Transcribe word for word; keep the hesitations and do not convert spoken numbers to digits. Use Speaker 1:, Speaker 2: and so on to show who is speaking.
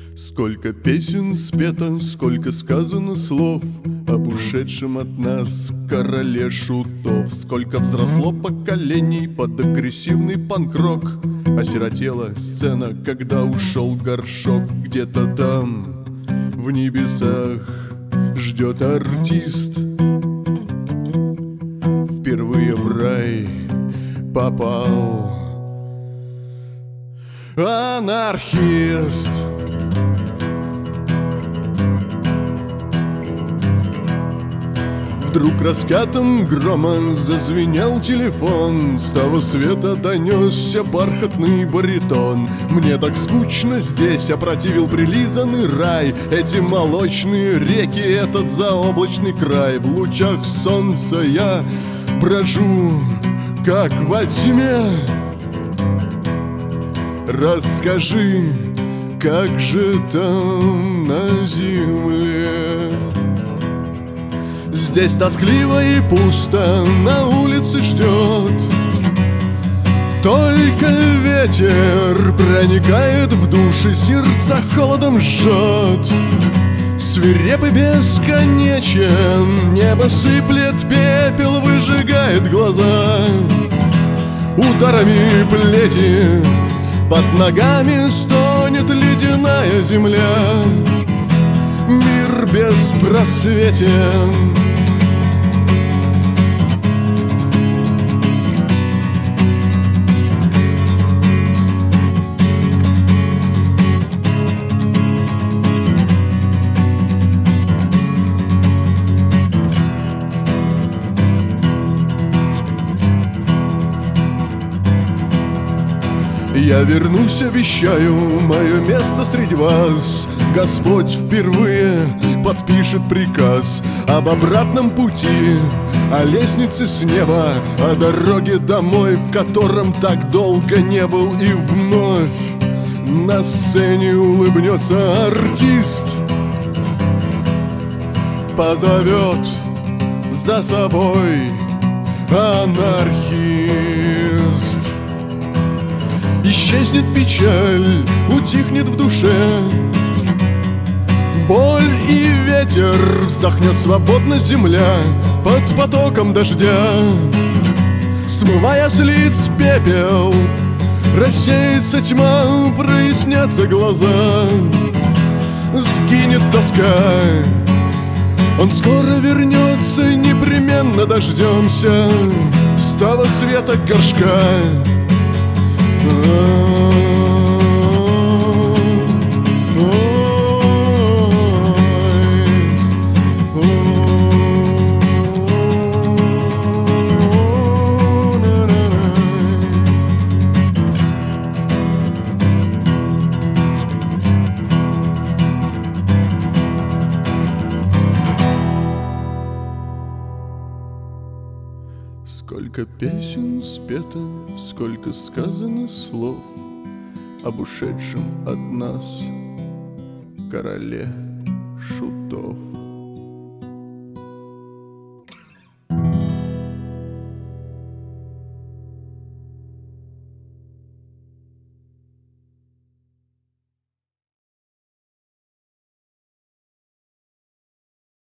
Speaker 1: Сколько песен спето, сколько сказано слов об ушедшем от нас короле шутов. Сколько взросло поколений под агрессивный панк-рок. Осиротела сцена, когда ушел горшок. Где-то там, в небесах, ждет артист. Впервые в рай попал анархист. Вдруг раскатом грома зазвенел телефон. С того света донесся бархатный баритон. Мне так скучно здесь, опротивил прилизанный рай. Эти молочные реки, этот заоблачный край. В лучах солнца я брожу, как во тьме. Расскажи, как же там на земле? Здесь тоскливо и пусто, на улице ждет. Только ветер проникает в души, сердца холодом жжет. Свирепый бесконечен, небо сыплет пепел, выжигает глаза. Ударами плети под ногами стонет ледяная земля. Мир беспросветен. Я вернусь, обещаю, мое место среди вас. Господь впервые подпишет приказ об обратном пути, о лестнице с неба, о дороге домой, в котором так долго не был. И вновь на сцене улыбнется артист, позовет за собой анархист. Исчезнет печаль, утихнет в душе боль и ветер, вздохнет свободно земля под потоком дождя. Смывая с лиц пепел, рассеется тьма, прояснятся глаза. Сгинет тоска, он скоро вернется, непременно дождемся с того света горшка. Сколько песен спето, сколько сказано слов об ушедшем от нас короле шутов.